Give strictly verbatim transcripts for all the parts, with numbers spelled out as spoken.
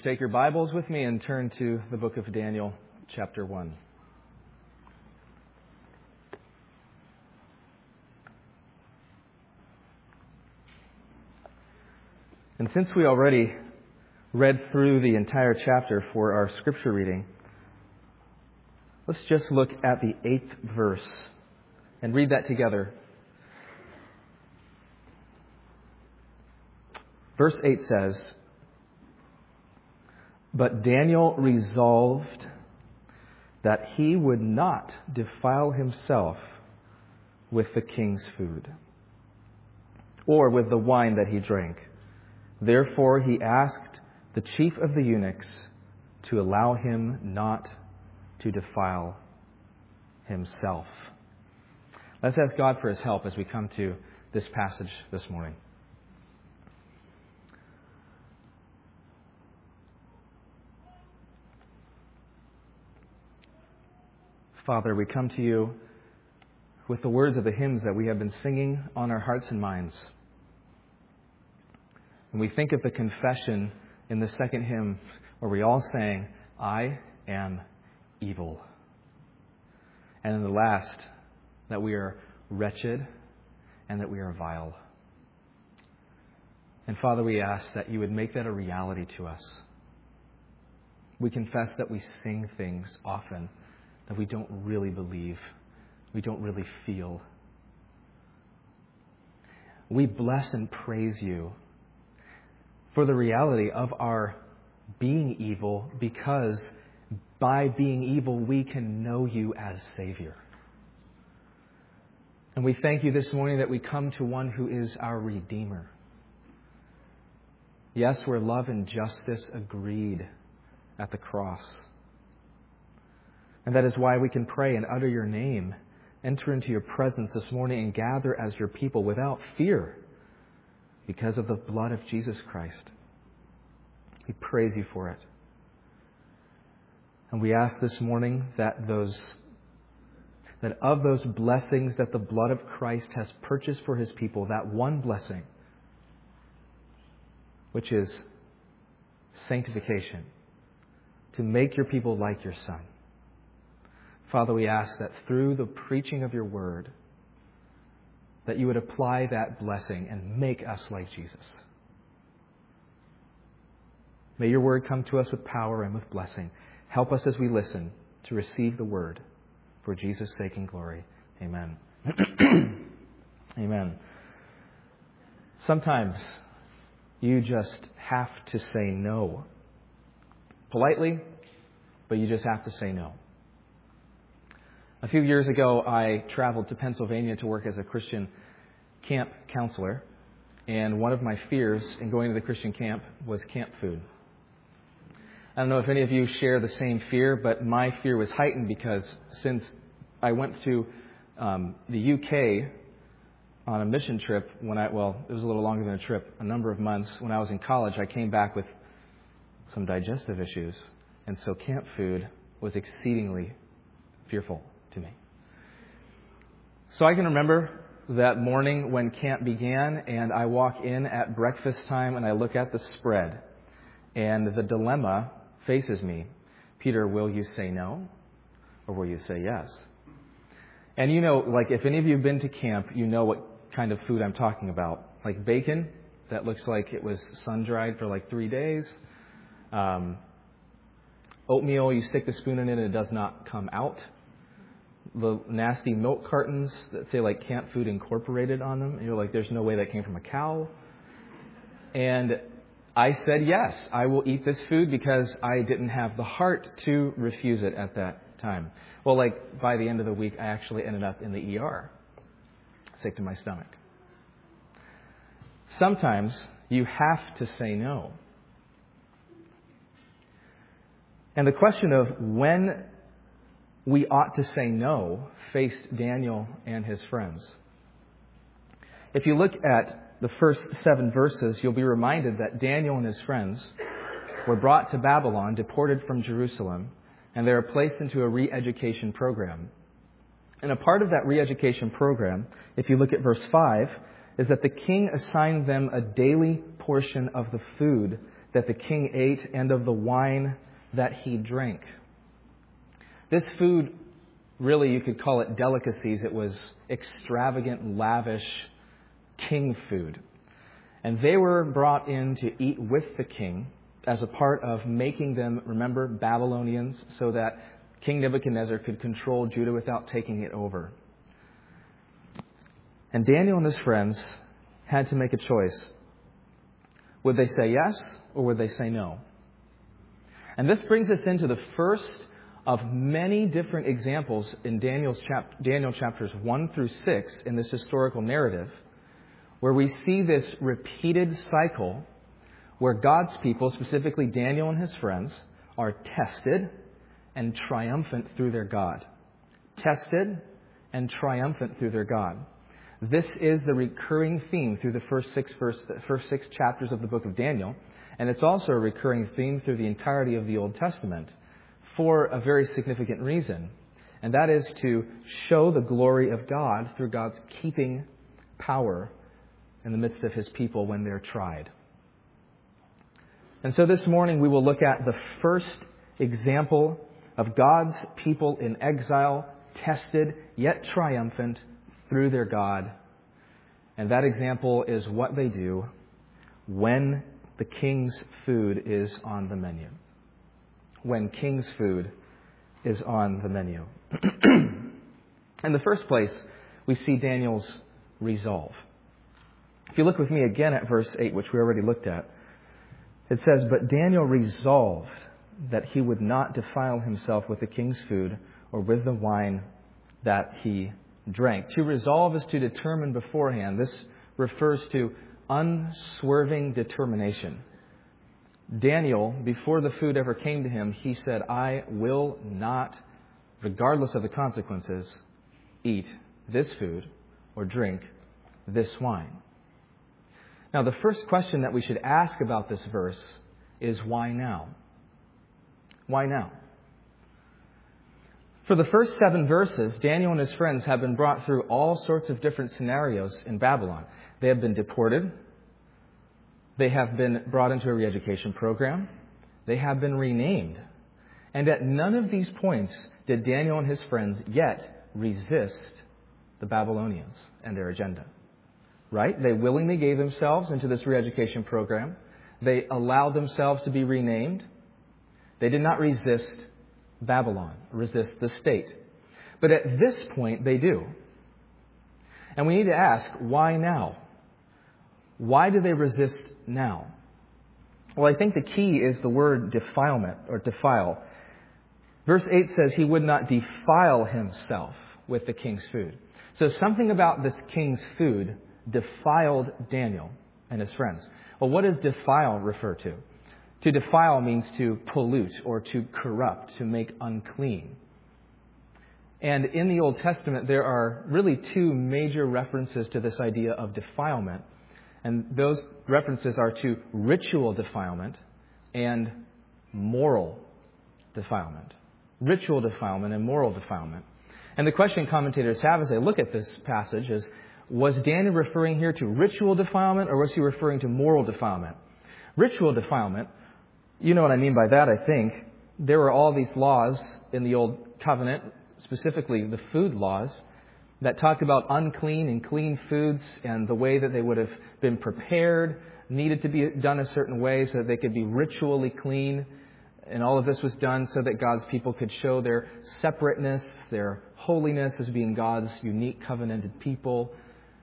Take your Bibles with me and turn to the book of Daniel, chapter one. And since we already read through the entire chapter for our scripture reading, let's just look at the eighth verse and read that together. Verse eight says, "But Daniel resolved that he would not defile himself with the king's food, or with the wine that he drank. Therefore he asked the chief of the eunuchs to allow him not to defile himself." Let's ask God for His help as we come to this passage this morning. Father, we come to You with the words of the hymns that we have been singing on our hearts and minds. And we think of the confession in the second hymn where we all sang, "I am evil." And in the last, that we are wretched and that we are vile. And Father, we ask that You would make that a reality to us. We confess that we sing things often that we don't really believe, we don't really feel. We bless and praise You for the reality of our being evil, because by being evil we can know You as Savior. And we thank You this morning that we come to One who is our Redeemer. Yes, where love and justice agreed at the cross. And that is why we can pray and utter Your name, enter into Your presence this morning and gather as Your people without fear because of the blood of Jesus Christ. We praise You for it. And we ask this morning that those that of those blessings that the blood of Christ has purchased for His people, that one blessing, which is sanctification, to make Your people like Your Son. Father, we ask that through the preaching of Your word, that You would apply that blessing and make us like Jesus. May Your word come to us with power and with blessing. Help us as we listen to receive the word for Jesus' sake and glory. Amen. Amen. Sometimes you just have to say no. Politely, but you just have to say no. A few years ago, I traveled to Pennsylvania to work as a Christian camp counselor. And one of my fears in going to the Christian camp was camp food. I don't know if any of you share the same fear, but my fear was heightened because since I went to um, the U K on a mission trip, when I, well, it was a little longer than a trip, a number of months. When I was in college, I came back with some digestive issues. And so camp food was exceedingly fearful to me. So I can remember that morning when camp began, and I walk in at breakfast time and I look at the spread, and the dilemma faces me. Peter, will you say no or will you say yes? And you know, like if any of you have been to camp, you know what kind of food I'm talking about. Like bacon that looks like it was sun-dried for like three days. Um, oatmeal, you stick the spoon in it and it does not come out. The nasty milk cartons that say like Camp Food Incorporated on them. And you're like, there's no way that came from a cow. And I said, yes, I will eat this food because I didn't have the heart to refuse it at that time. Well, like by the end of the week, I actually ended up in the E R, sick to my stomach. Sometimes you have to say no. And the question of when we ought to say no faced Daniel and his friends. If you look at the first seven verses, you'll be reminded that Daniel and his friends were brought to Babylon, deported from Jerusalem, and they were placed into a re-education program. And a part of that re-education program, if you look at verse five, is that the king assigned them a daily portion of the food that the king ate and of the wine that he drank. This food, really, you could call it delicacies. It was extravagant, lavish king food. And they were brought in to eat with the king as a part of making them, remember, Babylonians, so that King Nebuchadnezzar could control Judah without taking it over. And Daniel and his friends had to make a choice. Would they say yes or would they say no? And this brings us into the first of many different examples in Daniel's chap- Daniel chapters one through six in this historical narrative, where we see this repeated cycle where God's people, specifically Daniel and his friends, are tested and triumphant through their God. Tested and triumphant through their God. This is the recurring theme through the first six, verse, first six chapters of the book of Daniel, and it's also a recurring theme through the entirety of the Old Testament for a very significant reason, and that is to show the glory of God through God's keeping power in the midst of his people when they're tried. And so this morning we will look at the first example of God's people in exile, tested yet triumphant through their God. And that example is what they do when the king's food is on the menu. When king's food is on the menu. In the first place, we see Daniel's resolve. If you look with me again at verse eight, which we already looked at, it says, "But Daniel resolved that he would not defile himself with the king's food or with the wine that he drank." To resolve is to determine beforehand. This refers to unswerving determination. Daniel, before the food ever came to him, he said, "I will not, regardless of the consequences, eat this food or drink this wine." Now, the first question that we should ask about this verse is, why now? Why now? For the first seven verses, Daniel and his friends have been brought through all sorts of different scenarios in Babylon. They have been deported. They have been brought into a re-education program. They have been renamed. And at none of these points did Daniel and his friends yet resist the Babylonians and their agenda. Right? They willingly gave themselves into this re-education program. They allowed themselves to be renamed. They did not resist Babylon, resist the state. But at this point, they do. And we need to ask, why now? Why do they resist now? Well, I think the key is the word defilement or defile. Verse eight says he would not defile himself with the king's food. So something about this king's food defiled Daniel and his friends. Well, what does defile refer to? To defile means to pollute or to corrupt, to make unclean. And in the Old Testament, there are really two major references to this idea of defilement. And those references are to ritual defilement and moral defilement. Ritual defilement and moral defilement. And the question commentators have as they look at this passage is, was Daniel referring here to ritual defilement or was he referring to moral defilement? Ritual defilement, you know what I mean by that, I think. There were all these laws in the Old Covenant, specifically the food laws, that talked about unclean and clean foods and the way that they would have been prepared, needed to be done a certain way so that they could be ritually clean. And all of this was done so that God's people could show their separateness, their holiness as being God's unique covenanted people.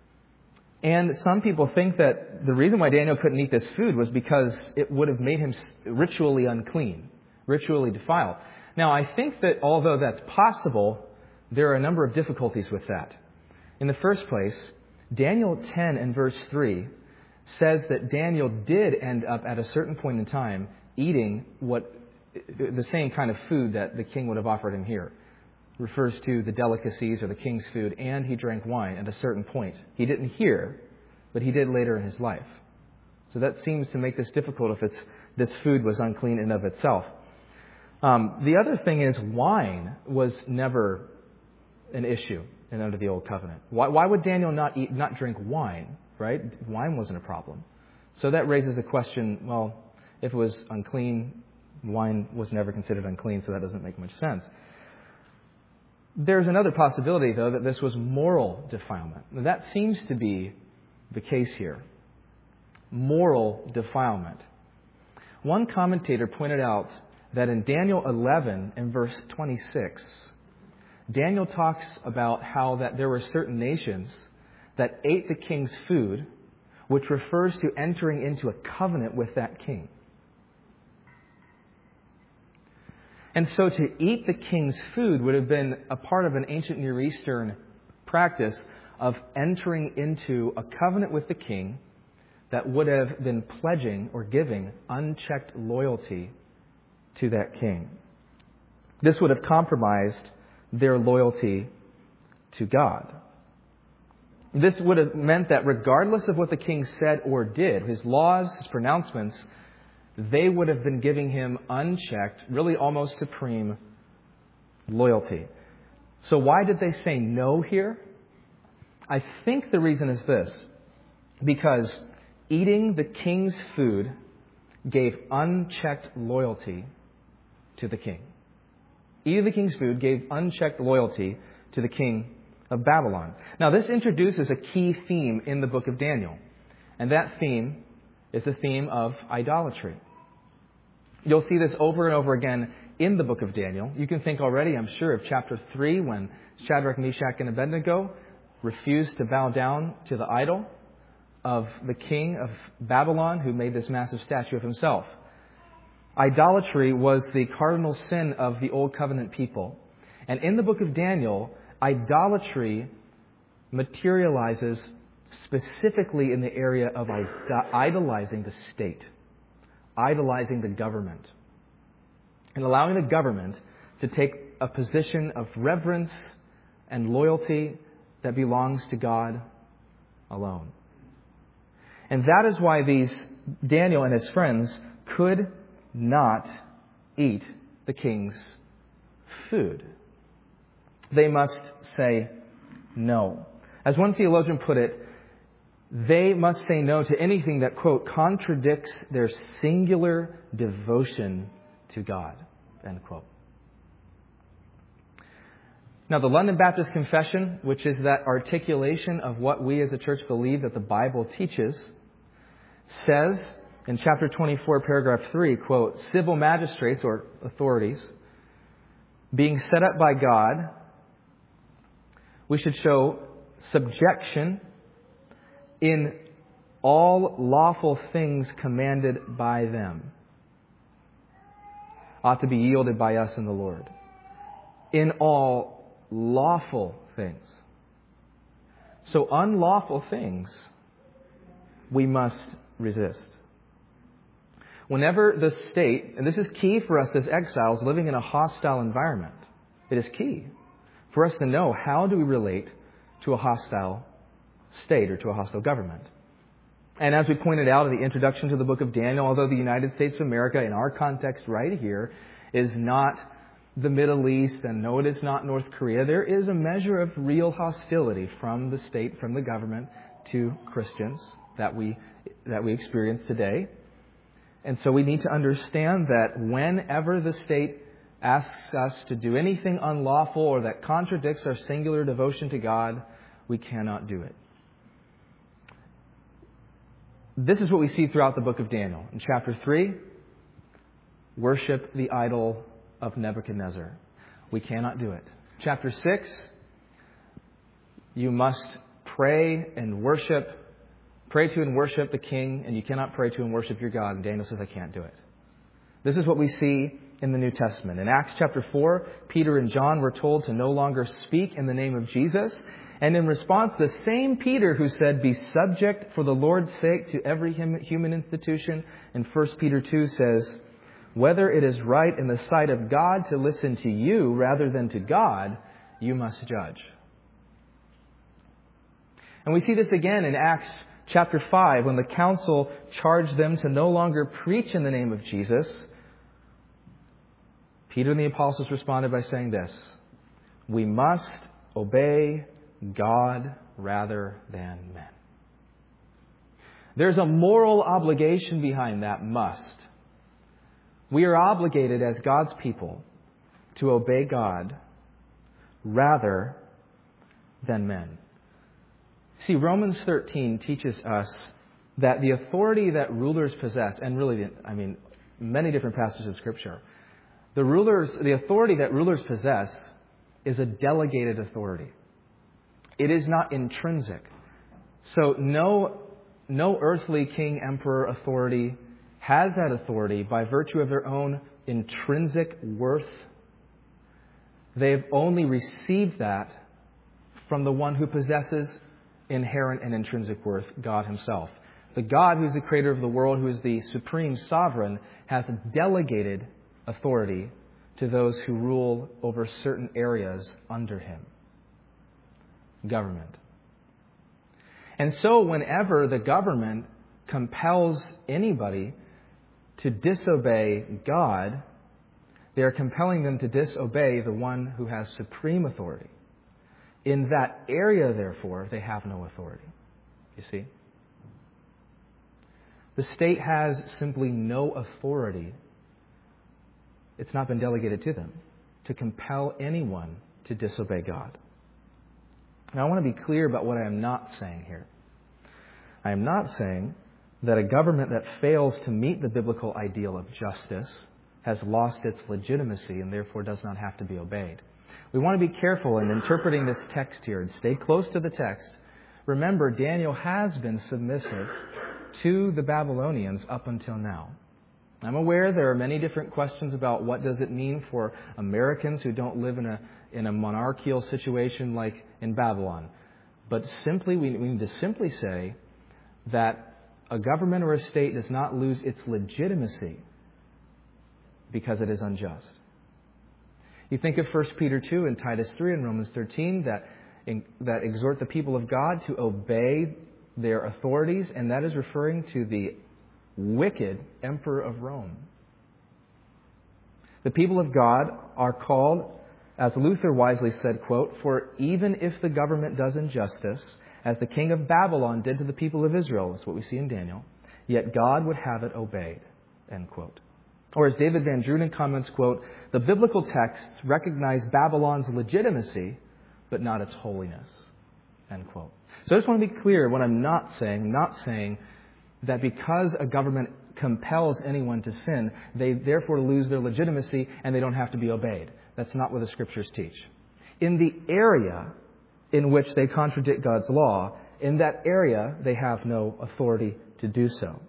And some people think that the reason why Daniel couldn't eat this food was because it would have made him ritually unclean, ritually defiled. Now, I think that although that's possible, there are a number of difficulties with that. In the first place, Daniel ten and verse three says that Daniel did end up at a certain point in time eating what the same kind of food that the king would have offered him here. Refers to the delicacies or the king's food, and he drank wine at a certain point. He didn't here, but he did later in his life. So that seems to make this difficult if it's this food was unclean in of itself. Um, the other thing is wine was never an issue in under the Old Covenant. Why, why would Daniel not eat, not drink wine? Right? Wine wasn't a problem. So that raises the question: well, If it was unclean, wine was never considered unclean, so that doesn't make much sense. There's another possibility, though, that this was moral defilement. Now, that seems to be the case here. Moral defilement. One commentator pointed out that in Daniel eleven and verse twenty-six, Daniel talks about how that there were certain nations that ate the king's food, which refers to entering into a covenant with that king. And so to eat the king's food would have been a part of an ancient Near Eastern practice of entering into a covenant with the king that would have been pledging or giving unchecked loyalty to that king. This would have compromised their loyalty to God. This would have meant that regardless of what the king said or did, his laws, his pronouncements, they would have been giving him unchecked, really almost supreme loyalty. So why did they say no here? I think the reason is this. Because eating the king's food gave unchecked loyalty to the king. Eating the king's food gave unchecked loyalty to the king of Babylon. Now, this introduces a key theme in the book of Daniel. And that theme is the theme of idolatry. You'll see this over and over again in the book of Daniel. You can think already, I'm sure, of chapter three when Shadrach, Meshach, and Abednego refused to bow down to the idol of the king of Babylon who made this massive statue of himself. Idolatry was the cardinal sin of the Old Covenant people. And in the book of Daniel, idolatry materializes specifically in the area of idolizing the state, idolizing the government, and allowing the government to take a position of reverence and loyalty that belongs to God alone. And that is why these Daniel and his friends could not eat the king's food. They must say no. As one theologian put it, they must say no to anything that, quote, contradicts their singular devotion to God, end quote. Now, the London Baptist Confession, which is that articulation of what we as a church believe that the Bible teaches, says in chapter twenty-four, paragraph three, quote, civil magistrates or authorities being set up by God, we should show subjection in all lawful things commanded by them. Ought to be yielded by us in the Lord. In all lawful things. So unlawful things we must resist. Whenever the state, and this is key for us as exiles living in a hostile environment, it is key for us to know how do we relate to a hostile state or to a hostile government. And as we pointed out in the introduction to the book of Daniel, although the United States of America in our context right here is not the Middle East, and no, it is not North Korea, there is a measure of real hostility from the state, from the government to Christians that we that we experience today. And so we need to understand that whenever the state asks us to do anything unlawful or that contradicts our singular devotion to God, we cannot do it. This is what we see throughout the book of Daniel. In chapter three, worship the idol of Nebuchadnezzar. We cannot do it. Chapter six, you must pray and worship, pray to and worship the king, and you cannot pray to and worship your God. And Daniel says, I can't do it. This is what we see in the New Testament. In Acts chapter four, Peter and John were told to no longer speak in the name of Jesus. And in response, the same Peter who said, be subject for the Lord's sake to every human institution, in First Peter two says, whether it is right in the sight of God to listen to you rather than to God, you must judge. And we see this again in Acts chapter five, when the council charged them to no longer preach in the name of Jesus. Peter and the apostles responded by saying this, we must obey God rather than men. There's a moral obligation behind that must. We are obligated as God's people to obey God rather than men. See, Romans thirteen teaches us that the authority that rulers possess, and really, I mean, many different passages of Scripture, the rulers, the authority that rulers possess is a delegated authority. It is not intrinsic. So no, no earthly king, emperor authority has that authority by virtue of their own intrinsic worth. They've only received that from the one who possesses inherent and intrinsic worth, God Himself. The God who is the creator of the world, who is the supreme sovereign, has delegated authority to those who rule over certain areas under Him. Government. And so whenever the government compels anybody to disobey God, they are compelling them to disobey the one who has supreme authority. In that area, therefore, they have no authority. You see? The state has simply no authority. It's not been delegated to them to compel anyone to disobey God. Now, I want to be clear about what I am not saying here. I am not saying that a government that fails to meet the biblical ideal of justice has lost its legitimacy and therefore does not have to be obeyed. We want to be careful in interpreting this text here and stay close to the text. Remember, Daniel has been submissive to the Babylonians up until now. I'm aware there are many different questions about what does it mean for Americans who don't live in a in a monarchical situation like in Babylon. But simply, we need to simply say that a government or a state does not lose its legitimacy because it is unjust. You think of First Peter two and Titus three and Romans thirteen that, in, that exhort the people of God to obey their authorities, and that is referring to the wicked emperor of Rome. The people of God are called, as Luther wisely said, quote, "For even if the government does injustice, as the king of Babylon did to the people of Israel," that's what we see in Daniel, "yet God would have it obeyed," end quote. Or as David Van Drunen comments, quote, "The biblical texts recognize Babylon's legitimacy, but not its holiness," end quote. So I just want to be clear what I'm not saying. I'm not saying that because a government compels anyone to sin, they therefore lose their legitimacy and they don't have to be obeyed. That's not what the Scriptures teach. In the area in which they contradict God's law, in that area they have no authority to do so.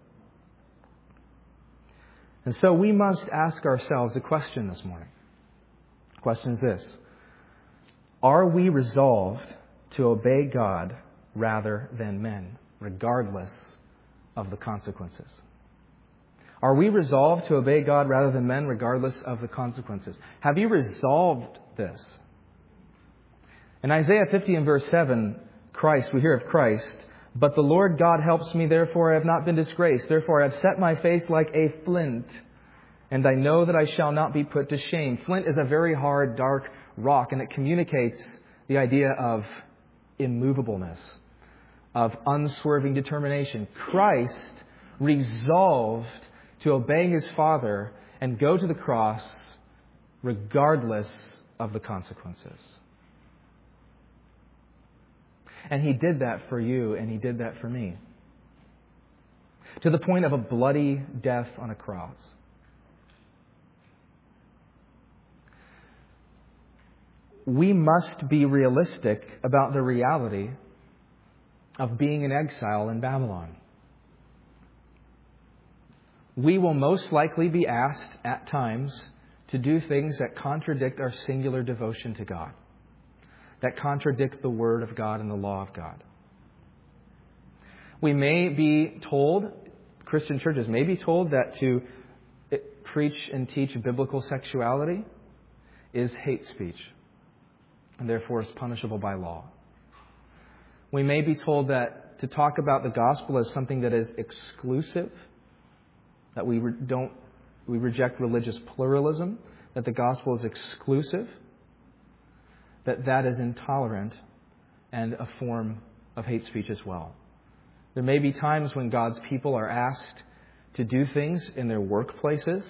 And so we must ask ourselves a question this morning. The question is this: are we resolved to obey God rather than men, regardless of the consequences? Are we resolved to obey God rather than men, regardless of the consequences? Have you resolved this? In Isaiah fifty and verse seven, Christ, we hear of Christ, "But the Lord God helps me, therefore I have not been disgraced. Therefore I have set my face like a flint, and I know that I shall not be put to shame." Flint is a very hard, dark rock, and it communicates the idea of immovableness, of unswerving determination. Christ resolved to obey His Father and go to the cross regardless of the consequences. And He did that for you, and He did that for me. To the point of a bloody death on a cross. We must be realistic about the reality of being in exile in Babylon. We will most likely be asked at times to do things that contradict our singular devotion to God, that contradict the Word of God and the law of God. We may be told, Christian churches may be told, that to preach and teach biblical sexuality is hate speech, and therefore is punishable by law. We may be told that to talk about the gospel as something that is exclusive, that we re- don't we reject religious pluralism, that the gospel is exclusive, that that is intolerant and a form of hate speech as well. There may be times when God's people are asked to do things in their workplaces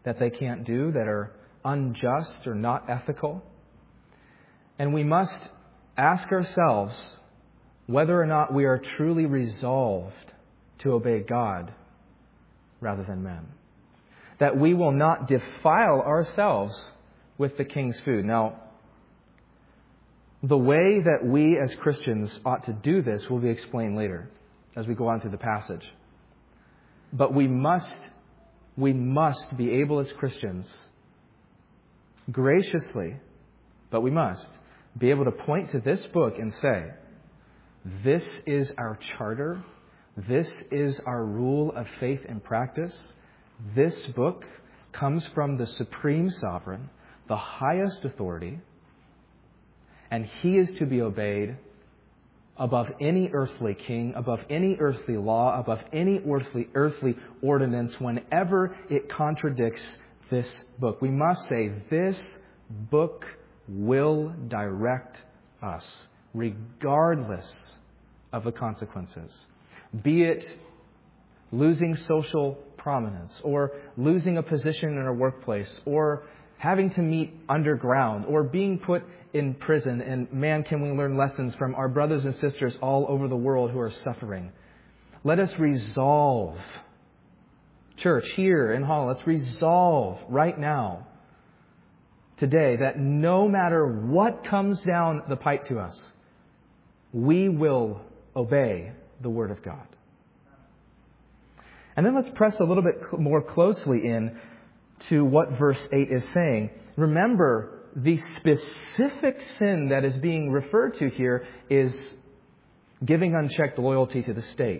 that they can't do, that are unjust or not ethical. And we must ask ourselves whether or not we are truly resolved to obey God rather than men. That we will not defile ourselves with the king's food. Now, the way that we as Christians ought to do this will be explained later as we go on through the passage. But we must, we must be able as Christians, graciously, but we must, be able to point to this book and say, this is our charter, this is our rule of faith and practice. This book comes from the supreme sovereign, the highest authority, and He is to be obeyed above any earthly king, above any earthly law, above any earthly, earthly ordinance whenever it contradicts this book. We must say, this book will direct us, regardless of the consequences. Be it losing social prominence, or losing a position in our workplace, or having to meet underground, or being put in prison. And man, can we learn lessons from our brothers and sisters all over the world who are suffering. Let us resolve, church here in Hall, let's resolve right now, today, that no matter what comes down the pipe to us, we will obey the Word of God. And then let's press a little bit more closely in to what verse eight is saying. Remember, the specific sin that is being referred to here is giving unchecked loyalty to the state.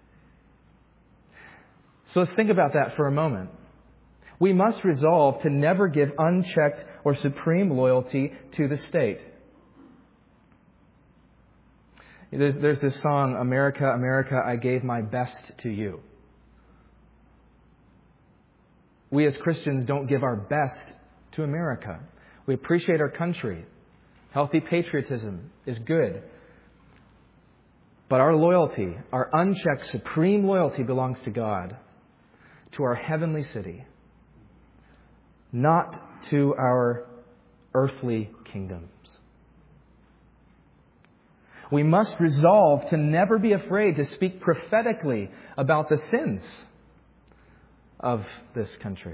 So let's think about that for a moment. We must resolve to never give unchecked or supreme loyalty to the state. There's, there's this song, America, America, I gave my best to you. We as Christians don't give our best to America. We appreciate our country. Healthy patriotism is good. But our loyalty, our unchecked supreme loyalty belongs to God, to our heavenly city, not to our earthly kingdoms. We must resolve to never be afraid to speak prophetically about the sins of this country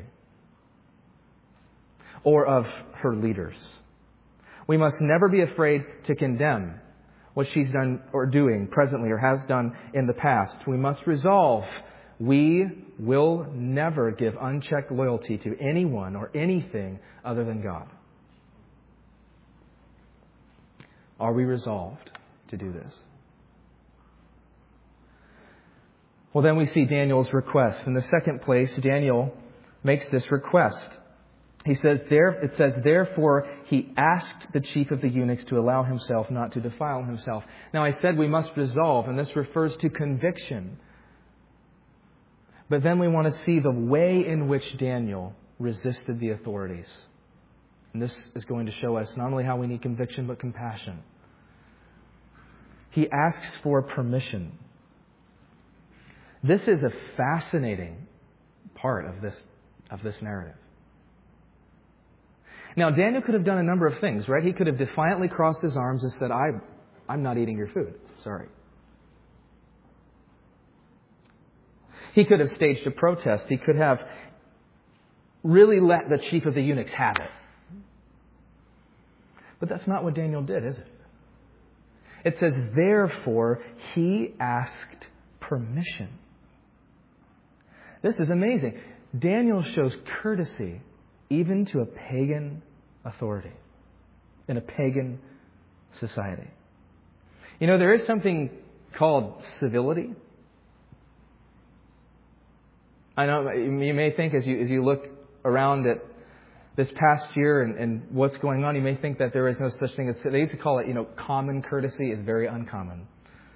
or of her leaders. We must never be afraid to condemn what she's done or doing presently or has done in the past. We must resolve we will never give unchecked loyalty to anyone or anything other than God. Are we resolved to do this? Well, then we see Daniel's request. In the second place, Daniel makes this request. He says, there, it says, therefore, he asked the chief of the eunuchs to allow himself not to defile himself. Now, I said we must resolve, and this refers to conviction. But then we want to see the way in which Daniel resisted the authorities. And this is going to show us not only how we need conviction, but compassion. He asks for permission. This is a fascinating part of this, of this narrative. Now, Daniel could have done a number of things, right? He could have defiantly crossed his arms and said, I, I'm not eating your food. Sorry. He could have staged a protest. He could have really let the chief of the eunuchs have it. But that's not what Daniel did, is it? It says, therefore, he asked permission. This is amazing. Daniel shows courtesy even to a pagan authority in a pagan society. You know, there is something called civility. I know you may think as you as you look around at this past year and, and what's going on, you may think that there is no such thing as, they used to call it, you know, common courtesy is very uncommon.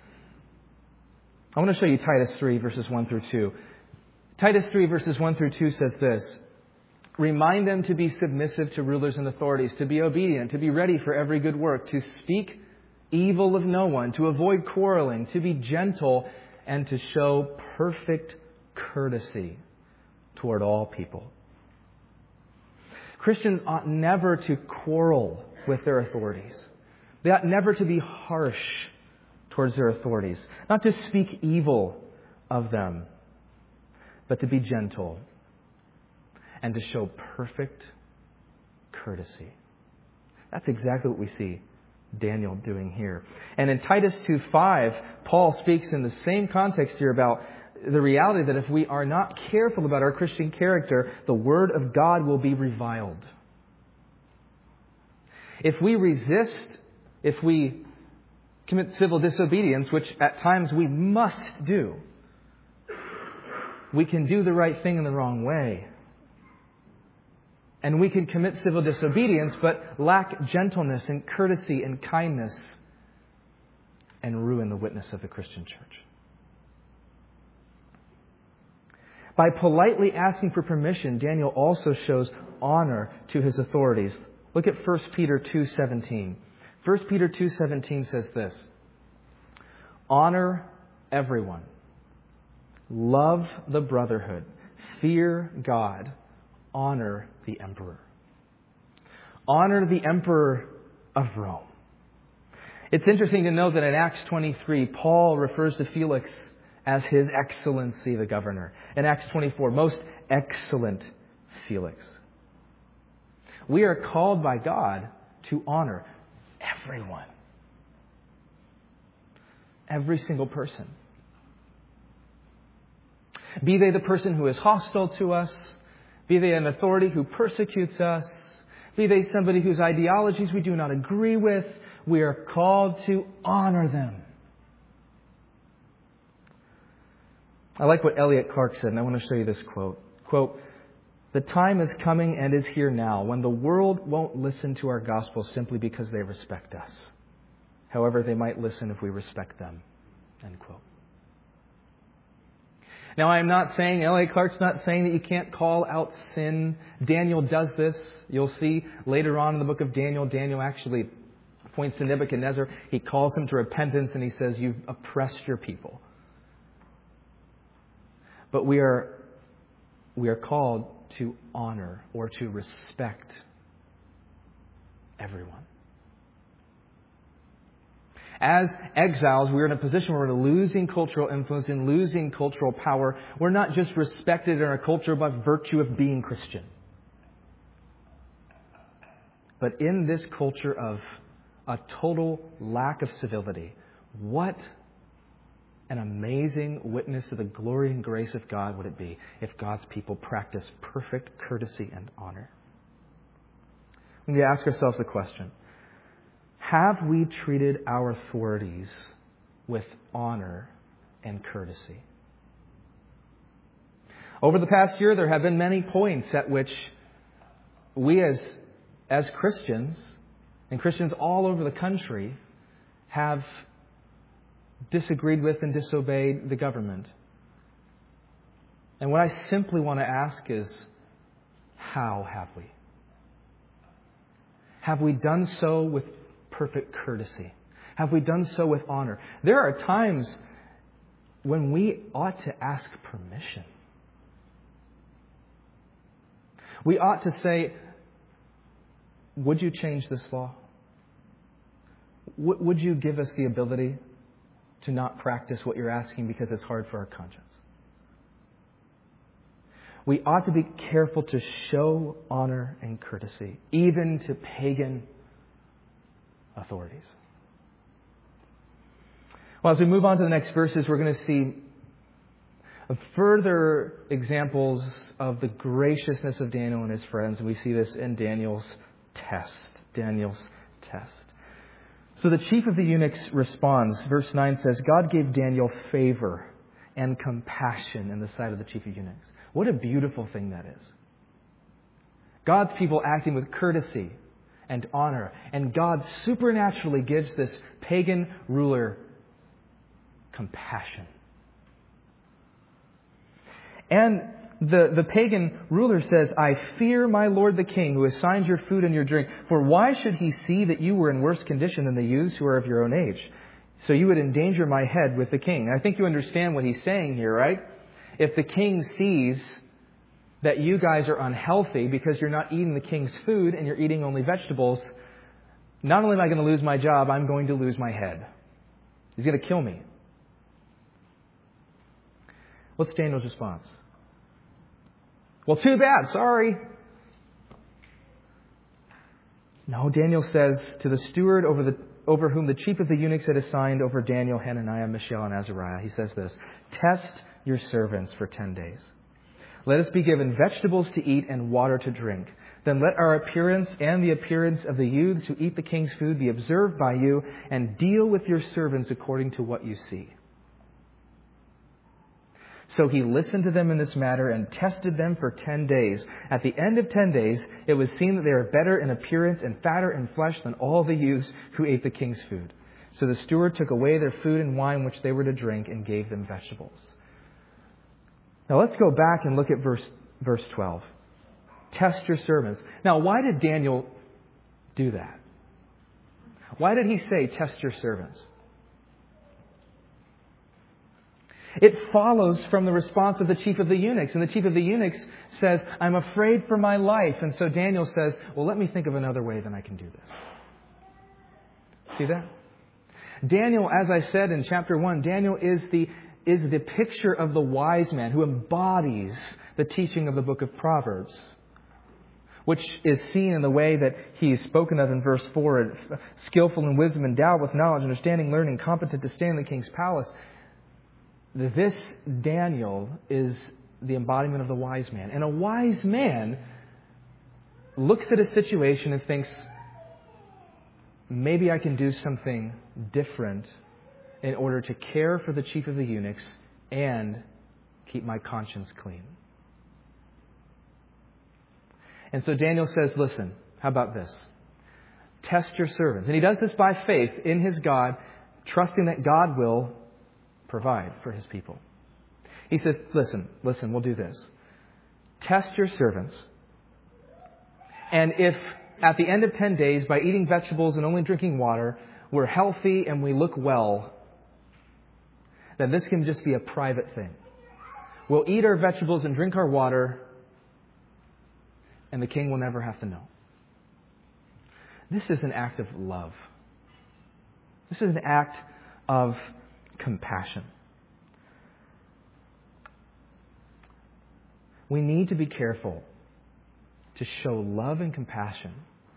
I want to show you Titus three, verses one through two. Titus three, verses one through two says this, remind them to be submissive to rulers and authorities, to be obedient, to be ready for every good work, to speak evil of no one, to avoid quarreling, to be gentle, and to show perfect courtesy toward all people. Christians ought never to quarrel with their authorities. They ought never to be harsh towards their authorities, not to speak evil of them, but to be gentle and to show perfect courtesy. That's exactly what we see Daniel doing here. And in Titus two five, Paul speaks in the same context here about the reality that if we are not careful about our Christian character, the Word of God will be reviled. If we resist, if we commit civil disobedience, which at times we must do, we can do the right thing in the wrong way. And we can commit civil disobedience, but lack gentleness and courtesy and kindness and ruin the witness of the Christian church. By politely asking for permission, Daniel also shows honor to his authorities. Look at First Peter two seventeen. First Peter two seventeen says this: honor everyone. Love the brotherhood. Fear God. Honor the emperor. Honor the emperor of Rome. It's interesting to note that in Acts twenty-three, Paul refers to Felix as His Excellency the Governor. In Acts twenty-four, most excellent Felix. We are called by God to honor everyone. Every single person. Be they the person who is hostile to us, be they an authority who persecutes us, be they somebody whose ideologies we do not agree with, we are called to honor them. I like what Elliot Clark said, and I want to show you this quote. Quote, "The time is coming and is here now when the world won't listen to our gospel simply because they respect us. However, they might listen if we respect them." End quote. Now, I'm not saying, Elliot Clark's not saying that you can't call out sin. Daniel does this. You'll see later on in the book of Daniel, Daniel actually points to Nebuchadnezzar. He calls him to repentance and he says, "You've oppressed your people." But we are, we are called to honor or to respect everyone. As exiles, we're in a position where we're losing cultural influence and losing cultural power. We're not just respected in our culture by virtue of being Christian. But in this culture of a total lack of civility, what an amazing witness to the glory and grace of God would it be if God's people practice perfect courtesy and honor? We need to ask ourselves the question: have we treated our authorities with honor and courtesy? Over the past year, there have been many points at which we as, as Christians, and Christians all over the country, have disagreed with and disobeyed the government. And what I simply want to ask is, how have we? Have we done so with perfect courtesy? Have we done so with honor? There are times when we ought to ask permission. We ought to say, "Would you change this law? W- would you give us the ability to not practice what you're asking because it's hard for our conscience?" We ought to be careful to show honor and courtesy, even to pagan authorities. Well, as we move on to the next verses, we're going to see further examples of the graciousness of Daniel and his friends. And we see this in Daniel's test. Daniel's test. So the chief of the eunuchs responds. Verse nine says, God gave Daniel favor and compassion in the sight of the chief of eunuchs. What a beautiful thing that is. God's people acting with courtesy and honor. And God supernaturally gives this pagan ruler compassion. And the, the pagan ruler says, I fear my lord the king, who assigned your food and your drink. For why should he see that you were in worse condition than the youths who are of your own age? So you would endanger my head with the king. I think you understand what he's saying here, right? If the king sees that you guys are unhealthy because you're not eating the king's food and you're eating only vegetables, not only am I going to lose my job, I'm going to lose my head. He's going to kill me. What's Daniel's response? Well, too bad. Sorry. No, Daniel says to the steward over the over whom the chief of the eunuchs had assigned over Daniel, Hananiah, Mishael, and Azariah, he says this, test your servants for ten days. Let us be given vegetables to eat and water to drink. Then let our appearance and the appearance of the youths who eat the king's food be observed by you, and deal with your servants according to what you see. So he listened to them in this matter and tested them for ten days. At the end of ten days, it was seen that they were better in appearance and fatter in flesh than all the youths who ate the king's food. So the steward took away their food and wine which they were to drink and gave them vegetables. Now let's go back and look at verse, verse twelve. Test your servants. Now, why did Daniel do that? Why did he say, test your servants? It follows from the response of the chief of the eunuchs. And the chief of the eunuchs says, I'm afraid for my life. And so Daniel says, well, let me think of another way that I can do this. See that? Daniel, as I said in chapter one, Daniel is the, is the picture of the wise man who embodies the teaching of the book of Proverbs, which is seen in the way that he's spoken of in verse four, skillful in wisdom, endowed with knowledge, understanding, learning, competent to stand in the king's palace. This Daniel is the embodiment of the wise man. And a wise man looks at a situation and thinks, maybe I can do something different in order to care for the chief of the eunuchs and keep my conscience clean. And so Daniel says, listen, how about this? Test your servants. And he does this by faith in his God, trusting that God will provide for his people. He says, listen, listen, we'll do this. Test your servants. And if at the end of ten days, by eating vegetables and only drinking water, we're healthy and we look well, then this can just be a private thing. We'll eat our vegetables and drink our water, and the king will never have to know. This is an act of love. This is an act of compassion. We need to be careful to show love and compassion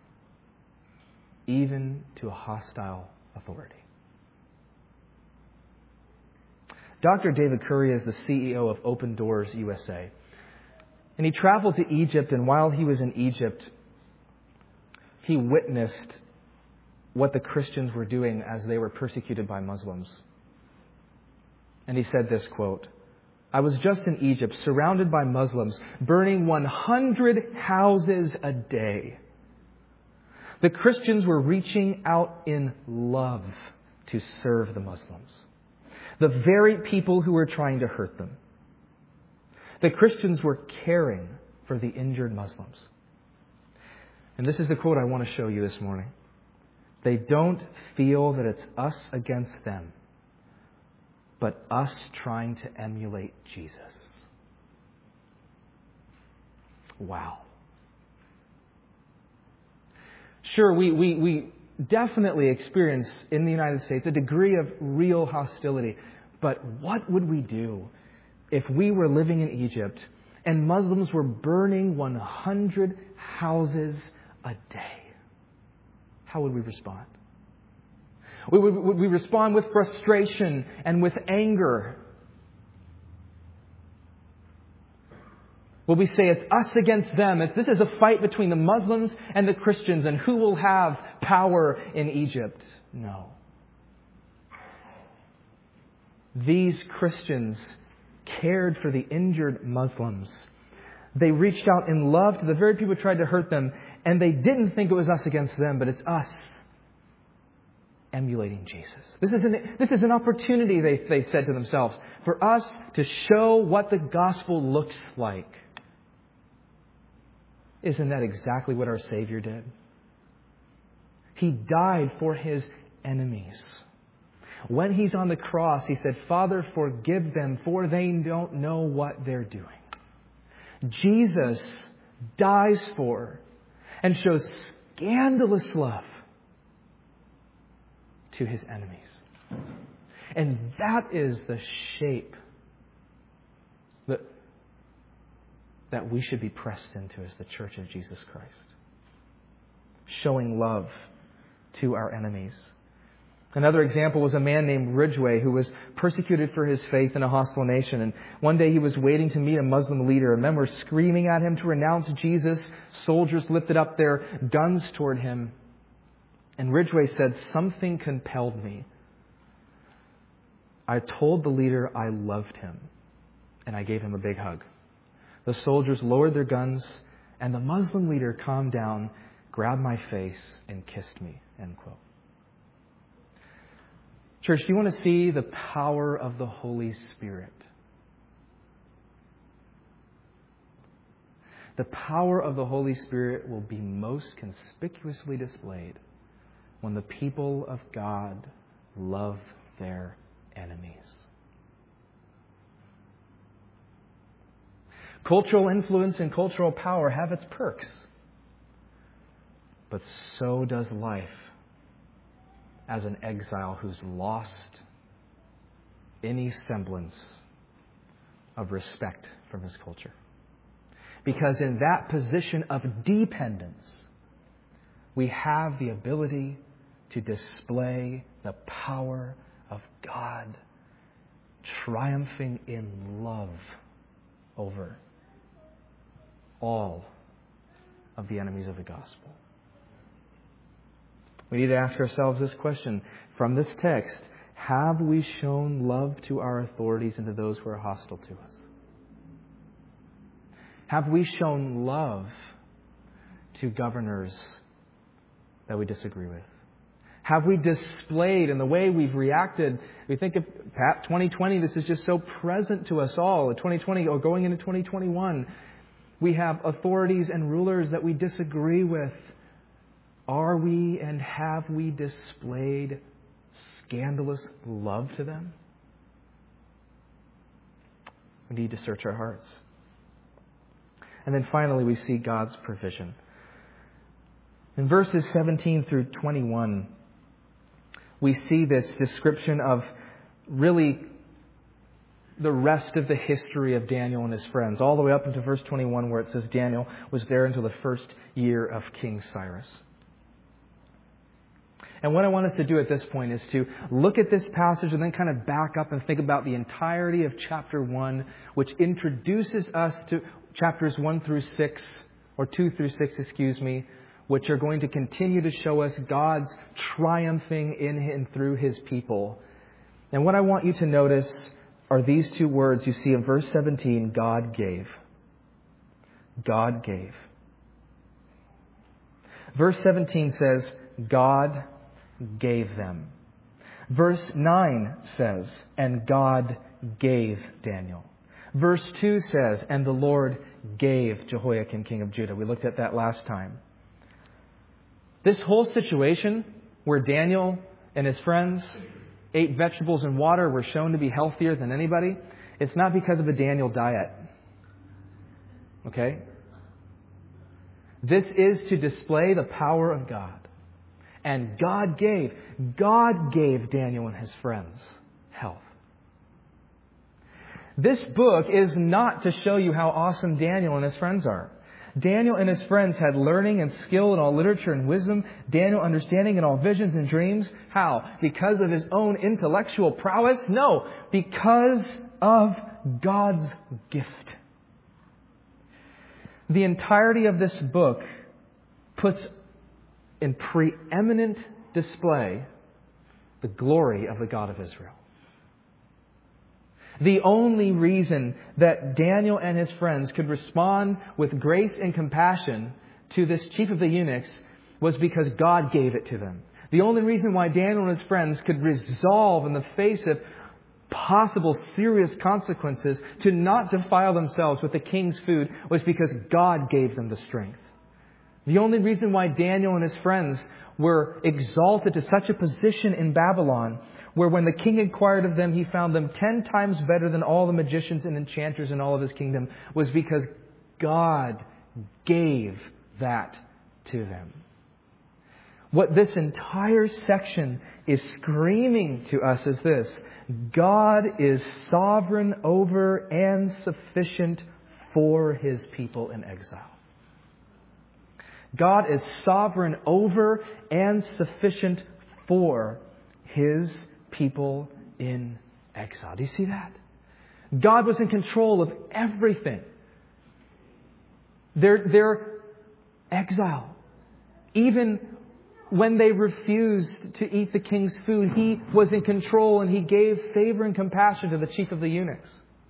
even to a hostile authority. Doctor David Curry is the C E O of Open Doors U S A. And he traveled to Egypt, and while he was in Egypt, he witnessed what the Christians were doing as they were persecuted by Muslims. And he said this, quote, I was just in Egypt, surrounded by Muslims, burning one hundred houses a day. The Christians were reaching out in love to serve the Muslims, the very people who were trying to hurt them. The Christians were caring for the injured Muslims. And this is the quote I want to show you this morning. They don't feel that it's us against them, but us trying to emulate Jesus. Wow. Sure, we, we, we definitely experience in the United States a degree of real hostility. But what would we do if we were living in Egypt and Muslims were burning one hundred houses a day? How would we respond? Would we, would we respond with frustration and with anger? Will we say it's us against them? If this is a fight between the Muslims and the Christians, and who will have power in Egypt? No. These Christians cared for the injured Muslims. They reached out in love to the very people who tried to hurt them, and they didn't think it was us against them, but it's us emulating Jesus. This is an, this is an opportunity, they, they said to themselves, for us to show what the gospel looks like. Isn't that exactly what our Savior did? He died for His enemies. When He's on the cross, He said, Father, forgive them, for they don't know what they're doing. Jesus dies for and shows scandalous love to his enemies. And that is the shape that, that we should be pressed into as the Church of Jesus Christ. Showing love to our enemies. Another example was a man named Ridgway who was persecuted for his faith in a hostile nation. And one day he was waiting to meet a Muslim leader. And men were screaming at him to renounce Jesus. Soldiers lifted up their guns toward him. And Ridgway said, "Something compelled me. I told the leader I loved him. And I gave him a big hug." The soldiers lowered their guns. And the Muslim leader calmed down, grabbed my face, and kissed me. End quote. Church, do you want to see the power of the Holy Spirit? The power of the Holy Spirit will be most conspicuously displayed when the people of God love their enemies. Cultural influence and cultural power have its perks, but so does life as an exile who's lost any semblance of respect from his culture. Because in that position of dependence, we have the ability to display the power of God triumphing in love over all of the enemies of the gospel. We need to ask ourselves this question from this text: have we shown love to our authorities and to those who are hostile to us? Have we shown love to governors that we disagree with? Have we displayed in the way we've reacted? We think of twenty twenty, this is just so present to us all. twenty twenty or going into twenty twenty-one, we have authorities and rulers that we disagree with. Are we and have we displayed scandalous love to them? We need to search our hearts. And then finally, we see God's provision. In verses seventeen through twenty-one, we see this description of really the rest of the history of Daniel and his friends, all the way up into verse twenty-one, where it says Daniel was there until the first year of King Cyrus. And what I want us to do at this point is to look at this passage and then kind of back up and think about the entirety of chapter one, which introduces us to chapters one through six, or two through six, excuse me, which are going to continue to show us God's triumphing in and through His people. And what I want you to notice are these two words you see in verse seventeen, God gave. God gave. Verse seventeen says, God gave them. Verse nine says, and God gave Daniel. Verse two says, and the Lord gave Jehoiakim, king of Judah. We looked at that last time. This whole situation where Daniel and his friends ate vegetables and water, were shown to be healthier than anybody, it's not because of a Daniel diet. Okay? This is to display the power of God. And God gave, God gave Daniel and his friends health. This book is not to show you how awesome Daniel and his friends are. Daniel and his friends had learning and skill in all literature and wisdom. Daniel understanding in all visions and dreams. How? Because of his own intellectual prowess? No, because of God's gift. The entirety of this book puts in preeminent display the glory of the God of Israel. The only reason that Daniel and his friends could respond with grace and compassion to this chief of the eunuchs was because God gave it to them. The only reason why Daniel and his friends could resolve in the face of possible serious consequences to not defile themselves with the king's food was because God gave them the strength. The only reason why Daniel and his friends were exalted to such a position in Babylon, where when the king inquired of them, he found them ten times better than all the magicians and enchanters in all of his kingdom, was because God gave that to them. What this entire section is screaming to us is this: God is sovereign over and sufficient for His people in exile. God is sovereign over and sufficient for His people in exile. Do you see that? God was in control of everything. Their, their exile. Even when they refused to eat the king's food, He was in control and He gave favor and compassion to the chief of the eunuchs.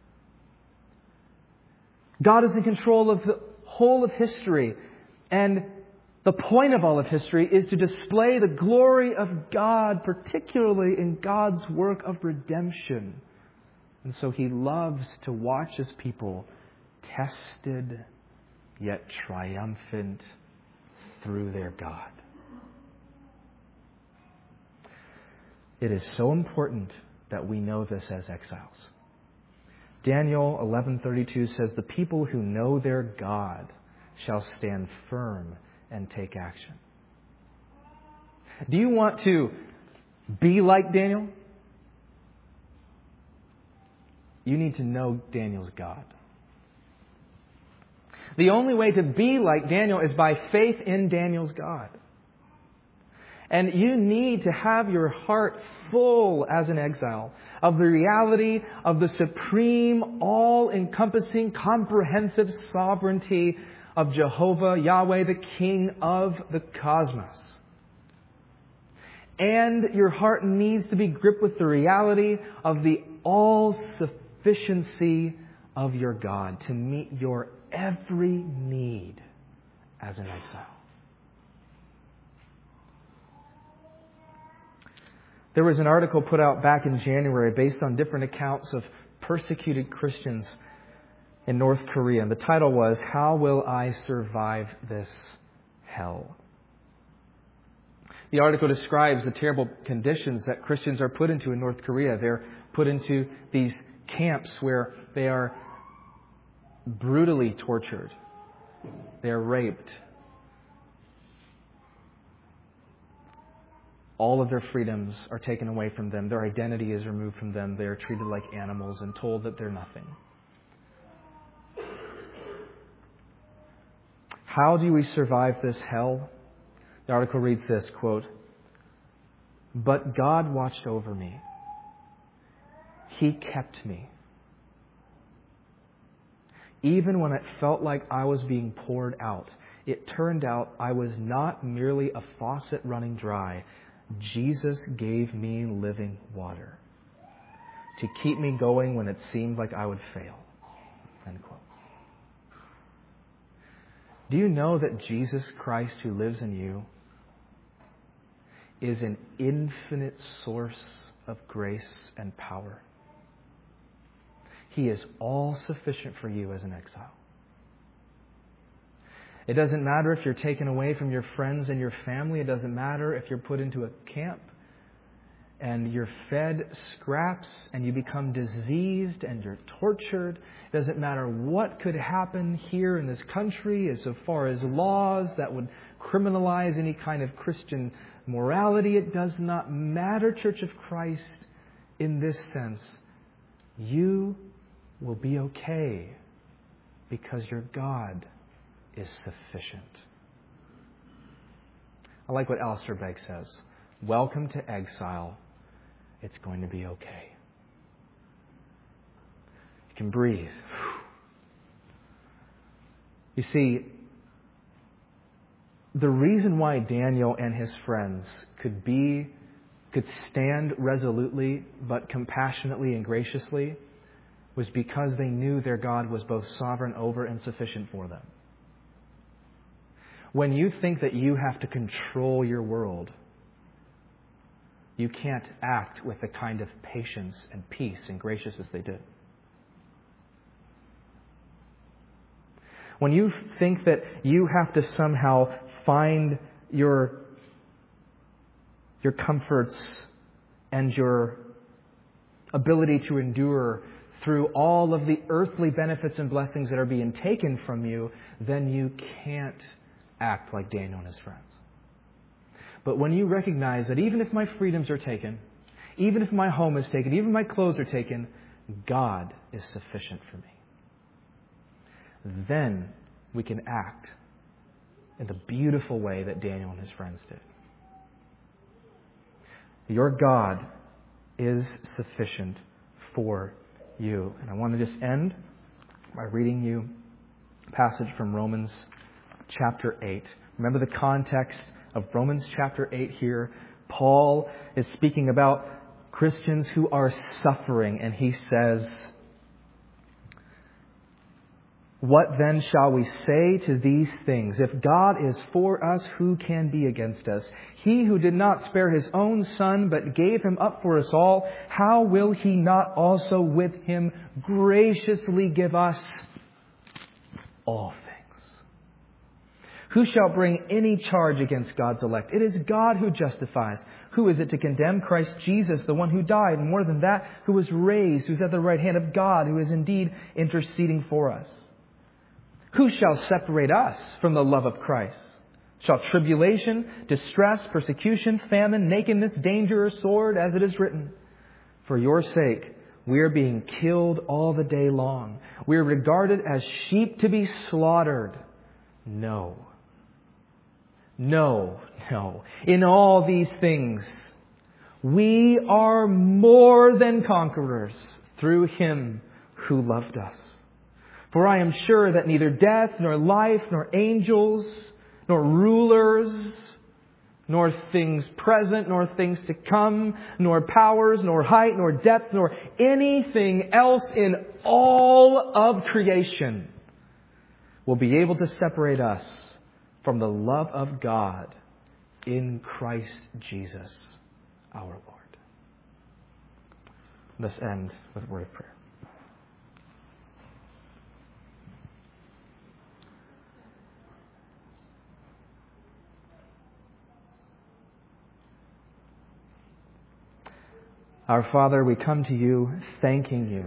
God is in control of the whole of history. And the point of all of history is to display the glory of God, particularly in God's work of redemption. And so He loves to watch His people tested yet triumphant through their God. It is so important that we know this as exiles. Daniel eleven thirty-two says, "The people who know their God shall stand firm and take action." Do you want to be like Daniel? You need to know Daniel's God. The only way to be like Daniel is by faith in Daniel's God. And you need to have your heart full as an exile of the reality of the supreme, all-encompassing, comprehensive sovereignty of Jehovah, Yahweh, the King of the cosmos. And your heart needs to be gripped with the reality of the all-sufficiency of your God to meet your every need as an exile. There was an article put out back in January based on different accounts of persecuted Christians in North Korea. And the title was, "How Will I Survive This Hell?" The article describes the terrible conditions that Christians are put into in North Korea. They're put into these camps where they are brutally tortured. They are raped. All of their freedoms are taken away from them. Their identity is removed from them. They are treated like animals and told that they're nothing. How do we survive this hell? The article reads this, quote, "But God watched over me. He kept me. Even when it felt like I was being poured out, it turned out I was not merely a faucet running dry. Jesus gave me living water to keep me going when it seemed like I would fail." End quote. Do you know that Jesus Christ, who lives in you, is an infinite source of grace and power? He is all sufficient for you as an exile. It doesn't matter if you're taken away from your friends and your family. It doesn't matter if you're put into a camp and you're fed scraps and you become diseased and you're tortured. It doesn't matter what could happen here in this country as far as laws that would criminalize any kind of Christian morality. It does not matter, Church of Christ, in this sense. You will be okay because your God is sufficient. I like what Alistair Begg says. Welcome to exile. It's going to be okay. You can breathe. You see, the reason why Daniel and his friends could be, could stand resolutely but compassionately and graciously was because they knew their God was both sovereign over and sufficient for them. When you think that you have to control your world, you can't act with the kind of patience and peace and graciousness they did. When you think that you have to somehow find your, your comforts and your ability to endure through all of the earthly benefits and blessings that are being taken from you, then you can't act like Daniel and his friends. But when you recognize that even if my freedoms are taken, even if my home is taken, even if my clothes are taken, God is sufficient for me, then we can act in the beautiful way that Daniel and his friends did. Your God is sufficient for you. And I want to just end by reading you a passage from Romans chapter eight. Remember the context of Romans chapter eight here. Paul is speaking about Christians who are suffering, and he says, "What then shall we say to these things? If God is for us, who can be against us? He who did not spare his own Son, but gave him up for us all, how will he not also with him graciously give us all things? Who shall bring any charge against God's elect? It is God who justifies. Who is it to condemn? Christ Jesus, the one who died, and more than that, who was raised, who is at the right hand of God, who is indeed interceding for us. Who shall separate us from the love of Christ? Shall tribulation, distress, persecution, famine, nakedness, danger, or sword, as it is written? For your sake, we are being killed all the day long. We are regarded as sheep to be slaughtered. No. No, no. In all these things, we are more than conquerors through Him who loved us. For I am sure that neither death, nor life, nor angels, nor rulers, nor things present, nor things to come, nor powers, nor height, nor depth, nor anything else in all of creation will be able to separate us from the love of God in Christ Jesus our Lord." Let's end with a word of prayer. Our Father, we come to you thanking you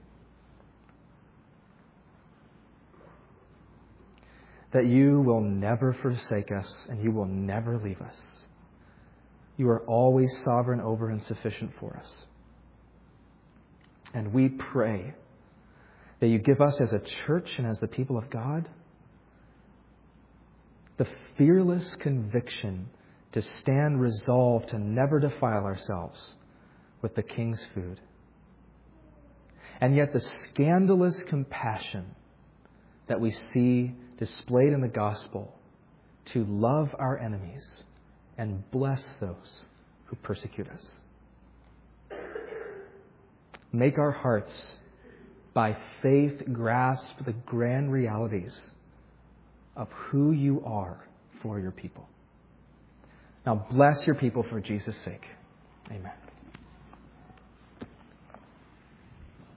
that you will never forsake us and you will never leave us. You are always sovereign over and sufficient for us. And we pray that you give us as a church and as the people of God the fearless conviction to stand resolved to never defile ourselves with the King's food. And yet the scandalous compassion that we see displayed in the gospel to love our enemies and bless those who persecute us. Make our hearts, by faith, grasp the grand realities of who you are for your people. Now bless your people for Jesus' sake. Amen.